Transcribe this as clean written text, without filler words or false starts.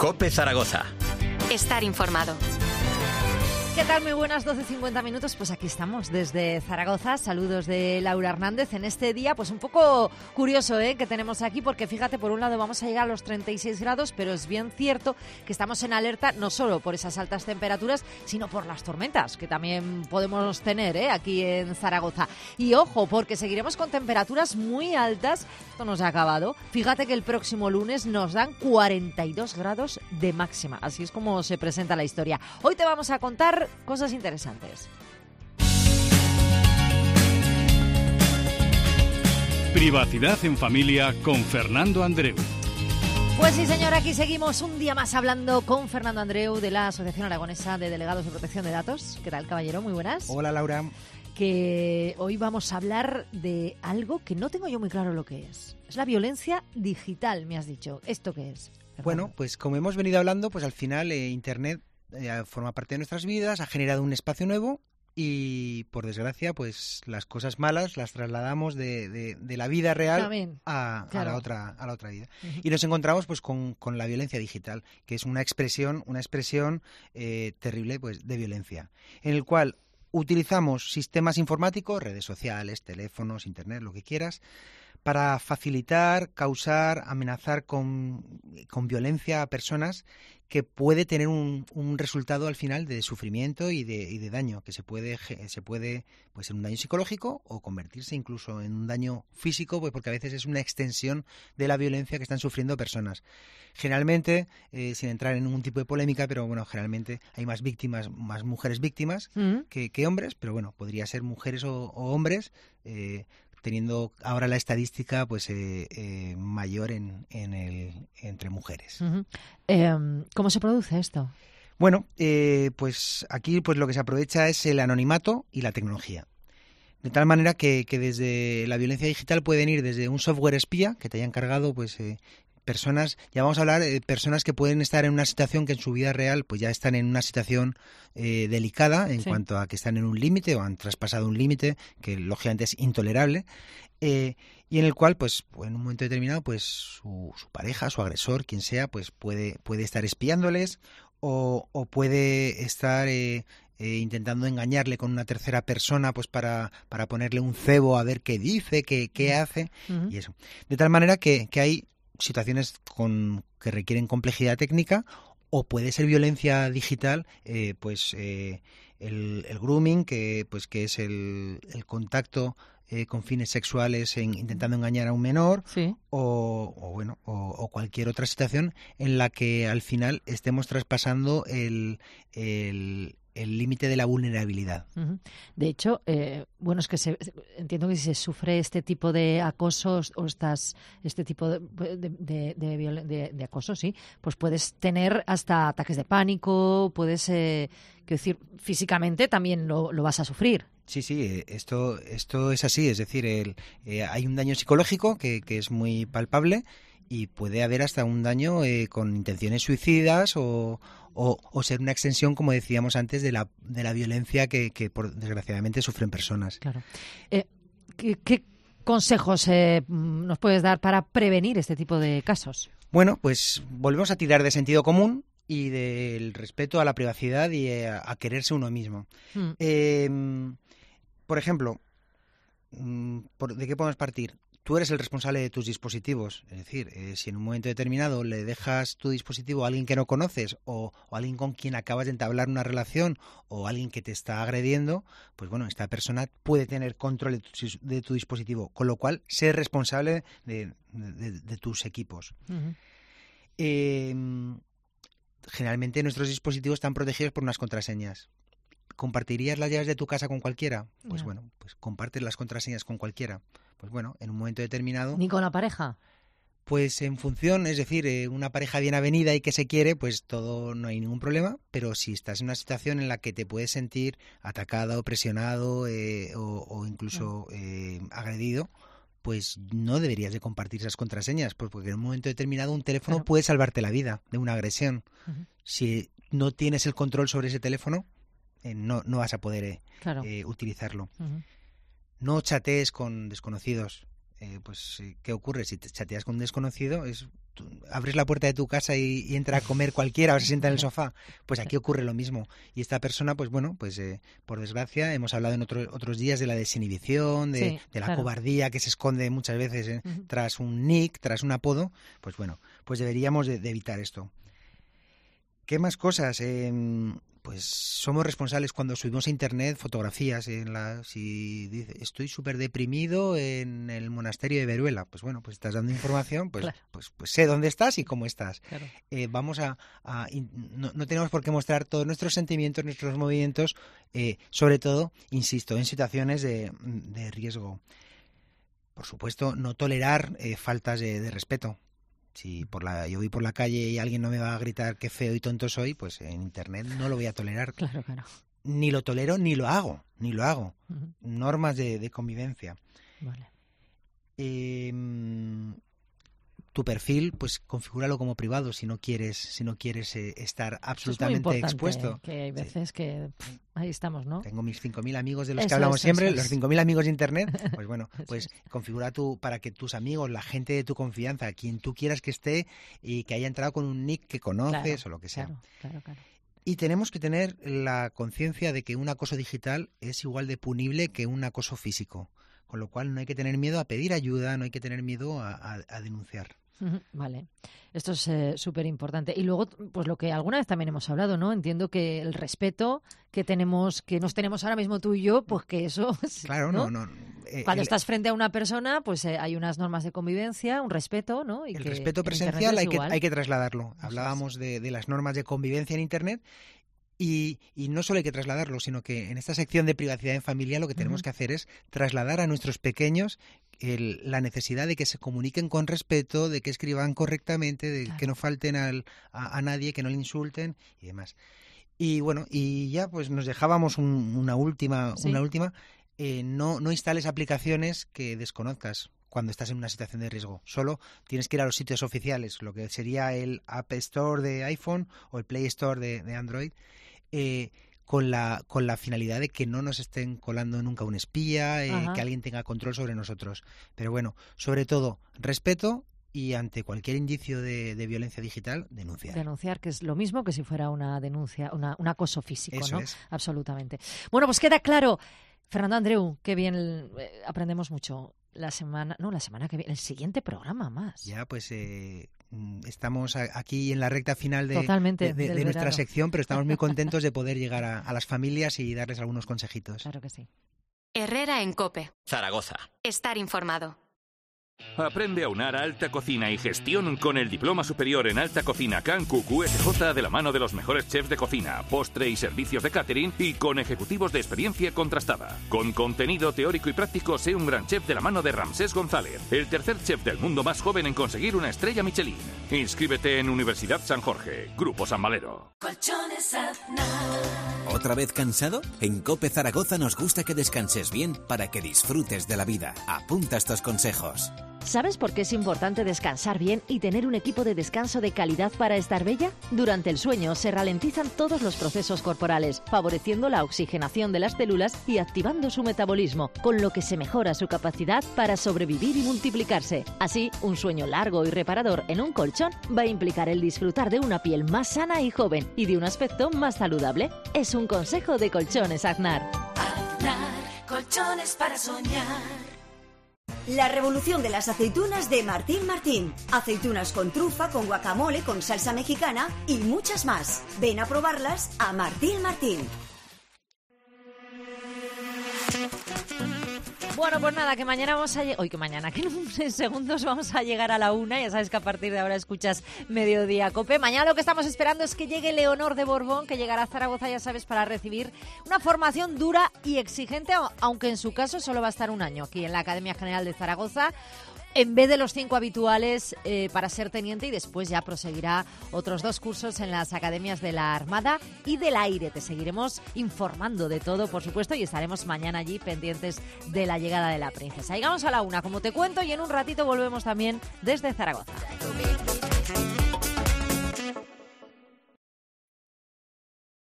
COPE Zaragoza. Estar informado. ¿Qué tal? Muy buenas, 12:50 minutos. Pues aquí estamos desde Zaragoza. Saludos de Laura Hernández en este día, pues un poco curioso, que tenemos aquí, porque fíjate, por un lado vamos a llegar a los 36 grados, pero es bien cierto que estamos en alerta no solo por esas altas temperaturas, sino por las tormentas que también podemos tener aquí en Zaragoza. Y ojo, porque seguiremos con temperaturas muy altas. Esto no se ha acabado. Fíjate que el próximo lunes nos dan 42 grados de máxima. Así es como se presenta la historia. Hoy te vamos a contar cosas interesantes. Privacidad en familia con Fernando Andreu. Pues sí, señor, aquí seguimos un día más hablando con Fernando Andreu de la Asociación Aragonesa de Delegados de Protección de Datos. ¿Qué tal, caballero? Muy buenas. Hola, Laura. Que hoy vamos a hablar de algo que no tengo yo muy claro lo que es. Es la violencia digital, me has dicho. ¿Esto qué es, Fernando? Bueno, pues como hemos venido hablando, pues al final Internet forma parte de nuestras vidas, ha generado un espacio nuevo y, por desgracia, pues las cosas malas las trasladamos de la vida real a la otra vida. Uh-huh. Y nos encontramos pues con la violencia digital, que es una expresión terrible pues de violencia, en el cual utilizamos sistemas informáticos, redes sociales, teléfonos, internet, lo que quieras, para facilitar, causar, amenazar con violencia a personas, que puede tener un resultado al final de sufrimiento y de daño, que se puede pues en un daño psicológico o convertirse incluso en un daño físico, pues porque a veces es una extensión de la violencia que están sufriendo personas. Generalmente, sin entrar en ningún tipo de polémica, pero bueno, generalmente hay más víctimas, más mujeres víctimas que hombres, pero bueno, podría ser mujeres o hombres, teniendo ahora la estadística pues mayor entre mujeres. Uh-huh. ¿Cómo se produce esto? Bueno, pues aquí pues lo que se aprovecha es el anonimato y la tecnología. De tal manera que desde la violencia digital pueden ir desde un software espía que te haya encargado pues personas, ya vamos a hablar de personas que pueden estar en una situación que en su vida real pues ya están en una situación delicada en cuanto a que están en un límite o han traspasado un límite que lógicamente es intolerable, y en el cual pues en un momento determinado pues su pareja, su agresor, quien sea, pues puede estar espiándoles o puede estar intentando engañarle con una tercera persona pues para ponerle un cebo a ver qué dice, qué hace. Uh-huh. Y eso. De tal manera que hay situaciones que requieren complejidad técnica, o puede ser violencia digital, el grooming, que es el contacto con fines sexuales intentando engañar a un menor, sí. o cualquier otra situación en la que al final estemos traspasando el límite de la vulnerabilidad. Uh-huh. De hecho, es que entiendo que si se sufre este tipo de acosos o este tipo de acoso, sí, pues puedes tener hasta ataques de pánico, puedes, decir, físicamente también lo vas a sufrir. Sí, esto es así, es decir, hay un daño psicológico que es muy palpable y puede haber hasta un daño con intenciones suicidas o ser una extensión, como decíamos antes, de la violencia que desgraciadamente sufren personas. Claro. ¿Qué consejos nos puedes dar para prevenir este tipo de casos? Bueno, pues volvemos a tirar de sentido común y del respeto a la privacidad y a quererse uno mismo. Por ejemplo, ¿de qué podemos partir? Tú eres el responsable de tus dispositivos, es decir, si en un momento determinado le dejas tu dispositivo a alguien que no conoces o a alguien con quien acabas de entablar una relación o a alguien que te está agrediendo, pues bueno, esta persona puede tener control de tu dispositivo, con lo cual sé responsable de tus equipos. Uh-huh. Generalmente nuestros dispositivos están protegidos por unas contraseñas. ¿Compartirías las llaves de tu casa con cualquiera? Pues bueno, pues compartes las contraseñas con cualquiera. Pues bueno, en un momento determinado... ¿Ni con la pareja? Pues en función, es decir, una pareja bien avenida y que se quiere, pues todo, no hay ningún problema, pero si estás en una situación en la que te puedes sentir atacado, presionado o incluso agredido, pues no deberías de compartir esas contraseñas, porque en un momento determinado un teléfono puede salvarte la vida de una agresión. Uh-huh. Si no tienes el control sobre ese teléfono, no vas a poder utilizarlo. Uh-huh. No chatees con desconocidos. ¿qué ocurre? Si te chateas con un desconocido, abres la puerta de tu casa y entra a comer cualquiera o se sienta en el sofá. Pues aquí ocurre lo mismo. Y esta persona, pues bueno, por desgracia, hemos hablado en otros días de la desinhibición, de la cobardía que se esconde muchas veces tras un nick, tras un apodo. Pues bueno, pues deberíamos de evitar esto. ¿Qué más cosas? Pues somos responsables cuando subimos a internet fotografías si dice estoy súper deprimido en el monasterio de Veruela, pues bueno, pues estás dando información, pues, claro. pues sé dónde estás y cómo estás. Claro. No tenemos por qué mostrar todos nuestros sentimientos, nuestros movimientos, sobre todo, insisto, en situaciones de riesgo. Por supuesto, no tolerar faltas de respeto. Si yo voy por la calle y alguien no me va a gritar qué feo y tonto soy, pues en internet no lo voy a tolerar. Claro, claro. Ni lo tolero, ni lo hago. Uh-huh. Normas de convivencia. Vale. Tu perfil, pues configúralo como privado si no quieres estar absolutamente expuesto. Que hay veces que ahí estamos, ¿no? Tengo mis 5.000 amigos de los que hablamos siempre, los 5.000 amigos de internet. Pues bueno, pues configura para que tus amigos, la gente de tu confianza, quien tú quieras que esté y que haya entrado con un nick que conoces o lo que sea. Claro. Y tenemos que tener la conciencia de que un acoso digital es igual de punible que un acoso físico. Con lo cual no hay que tener miedo a pedir ayuda, no hay que tener miedo a denunciar. Vale, esto es súper importante. Y luego, pues lo que alguna vez también hemos hablado, ¿no? Entiendo que el respeto que nos tenemos ahora mismo tú y yo, pues que eso... Claro, no. Cuando estás frente a una persona, pues hay unas normas de convivencia, un respeto, ¿no? Y el respeto presencial hay que trasladarlo. Hablábamos de las normas de convivencia en Internet. Y no solo hay que trasladarlo, sino que en esta sección de privacidad en familia lo que tenemos que hacer es trasladar a nuestros pequeños la necesidad de que se comuniquen con respeto, de que escriban correctamente, de que no falten a nadie, que no le insulten y demás. Y bueno, y ya pues nos dejábamos una última. No instales aplicaciones que desconozcas cuando estás en una situación de riesgo. Solo tienes que ir a los sitios oficiales, lo que sería el App Store de iPhone o el Play Store de Android, con la finalidad de que no nos estén colando nunca un espía, que alguien tenga control sobre nosotros. Pero bueno, sobre todo, respeto y ante cualquier indicio de violencia digital, denunciar. Denunciar, que es lo mismo que si fuera una denuncia, un acoso físico, Eso ¿no? es. Absolutamente. Bueno, pues queda claro. Fernando Andreu, qué bien aprendemos mucho. La semana que viene, el siguiente programa más. Ya, pues estamos aquí en la recta final de nuestra sección, pero estamos muy contentos de poder llegar a las familias y darles algunos consejitos. Claro que sí. Herrera en COPE. Zaragoza. Estar informado. Aprende a aunar alta cocina y gestión con el Diploma Superior en Alta Cocina Cancu QSJ de la mano de los mejores chefs de cocina, postre y servicios de catering y con ejecutivos de experiencia contrastada. Con contenido teórico y práctico, sé un gran chef de la mano de Ramsés González, el tercer chef del mundo más joven en conseguir una estrella Michelin. Inscríbete en Universidad San Jorge, Grupo San Valero. Colchones Aznar. ¿Otra vez cansado? En COPE Zaragoza nos gusta que descanses bien para que disfrutes de la vida. Apunta estos consejos. ¿Sabes por qué es importante descansar bien y tener un equipo de descanso de calidad para estar bella? Durante el sueño se ralentizan todos los procesos corporales, favoreciendo la oxigenación de las células y activando su metabolismo, con lo que se mejora su capacidad para sobrevivir y multiplicarse. Así, un sueño largo y reparador en un colchón va a implicar el disfrutar de una piel más sana y joven y de un aspecto más saludable. Es un consejo de Colchones Aznar. Aznar, colchones para soñar. La revolución de las aceitunas de Martín Martín. Aceitunas con trufa, con guacamole, con salsa mexicana y muchas más. Ven a probarlas a Martín Martín. Bueno, pues nada, que mañana vamos a llegar... que en segundos vamos a llegar a la 1. Ya sabes que a partir de ahora escuchas Mediodía COPE. Mañana lo que estamos esperando es que llegue Leonor de Borbón, que llegará a Zaragoza, ya sabes, para recibir una formación dura y exigente, aunque en su caso solo va a estar un año aquí en la Academia General de Zaragoza, en vez de los 5 habituales para ser teniente, y después ya proseguirá otros 2 cursos en las academias de la Armada y del Aire. Te seguiremos informando de todo, por supuesto, y estaremos mañana allí pendientes de la llegada de la princesa. Llegamos a la 1, como te cuento, y en un ratito volvemos también desde Zaragoza.